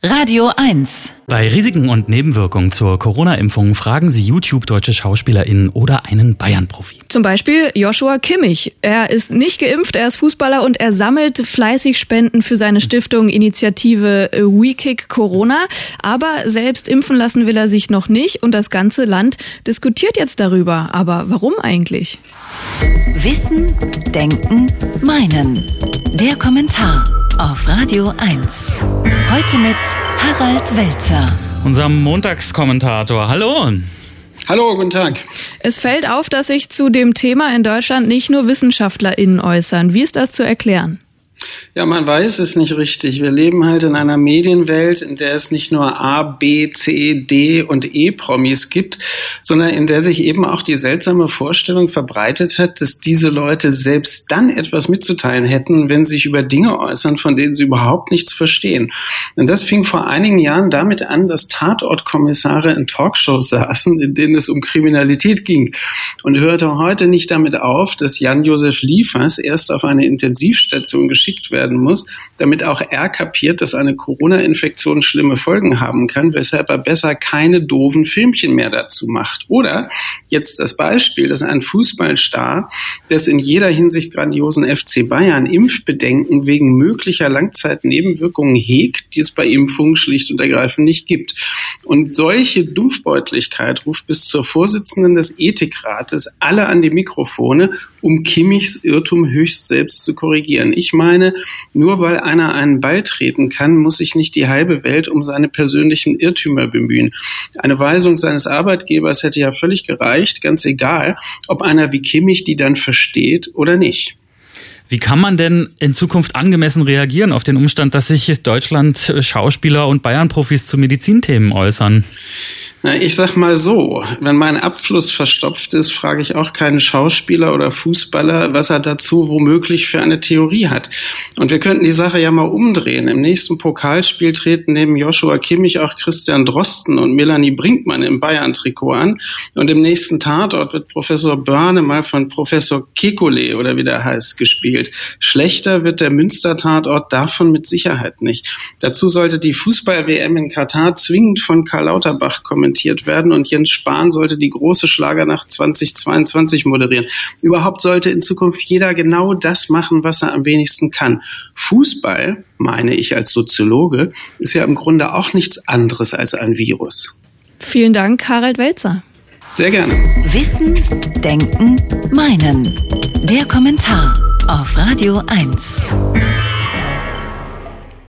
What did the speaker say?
Radio 1. Bei Risiken und Nebenwirkungen zur Corona-Impfung fragen Sie YouTube deutsche SchauspielerInnen oder einen Bayern-Profi. Zum Beispiel Joshua Kimmich. Er ist nicht geimpft, er ist Fußballer und er sammelt fleißig Spenden für seine Stiftung Initiative WeKick Corona. Aber selbst impfen lassen will er sich noch nicht und das ganze Land diskutiert jetzt darüber. Aber warum eigentlich? Wissen, Denken, Meinen. Der Kommentar auf Radio 1. Heute mit Harald Welzer. Unserem Montagskommentator. Hallo. Hallo, guten Tag. Es fällt auf, dass sich zu dem Thema in Deutschland nicht nur WissenschaftlerInnen äußern. Wie ist das zu erklären? Ja, man weiß es nicht richtig. Wir leben halt in einer Medienwelt, in der es nicht nur A, B, C, D und E-Promis gibt, sondern in der sich eben auch die seltsame Vorstellung verbreitet hat, dass diese Leute selbst dann etwas mitzuteilen hätten, wenn sie sich über Dinge äußern, von denen sie überhaupt nichts verstehen. Und das fing vor einigen Jahren damit an, dass Tatortkommissare in Talkshows saßen, in denen es um Kriminalität ging. Und hörte heute nicht damit auf, dass Jan-Josef Liefers erst auf eine Intensivstation geschickt werden muss, damit auch er kapiert, dass eine Corona-Infektion schlimme Folgen haben kann, weshalb er besser keine doofen Filmchen mehr dazu macht. Oder jetzt das Beispiel, dass ein Fußballstar des in jeder Hinsicht grandiosen FC Bayern Impfbedenken wegen möglicher Langzeitnebenwirkungen hegt, die es bei Impfungen schlicht und ergreifend nicht gibt. Und solche Dumpfbeutlichkeit ruft bis zur Vorsitzenden des Ethikrates alle an die Mikrofone, um Kimmichs Irrtum höchst selbst zu korrigieren. Ich meine, nur weil einer einen Ball treten kann, muss sich nicht die halbe Welt um seine persönlichen Irrtümer bemühen. Eine Weisung seines Arbeitgebers hätte ja völlig gereicht, ganz egal, ob einer wie Kimmich die dann versteht oder nicht. Wie kann man denn in Zukunft angemessen reagieren auf den Umstand, dass sich Deutschland Schauspieler und Bayern-Profis zu Medizinthemen äußern? Na, ich sag mal so, wenn mein Abfluss verstopft ist, frage ich auch keinen Schauspieler oder Fußballer, was er dazu womöglich für eine Theorie hat. Und wir könnten die Sache ja mal umdrehen. Im nächsten Pokalspiel treten neben Joshua Kimmich auch Christian Drosten und Melanie Brinkmann im Bayern-Trikot an. Und im nächsten Tatort wird Professor Börne mal von Professor Kekulé oder wie der heißt gespielt. Schlechter wird der Münster-Tatort davon mit Sicherheit nicht. Dazu sollte die Fußball-WM in Katar zwingend von Karl Lauterbach kommentiert werden und Jens Spahn sollte die große Schlagernacht 2022 moderieren. Überhaupt sollte in Zukunft jeder genau das machen, was er am wenigsten kann. Fußball, meine ich als Soziologe, ist ja im Grunde auch nichts anderes als ein Virus. Vielen Dank, Harald Welzer. Sehr gerne. Wissen, Denken, Meinen. Der Kommentar auf Radio 1.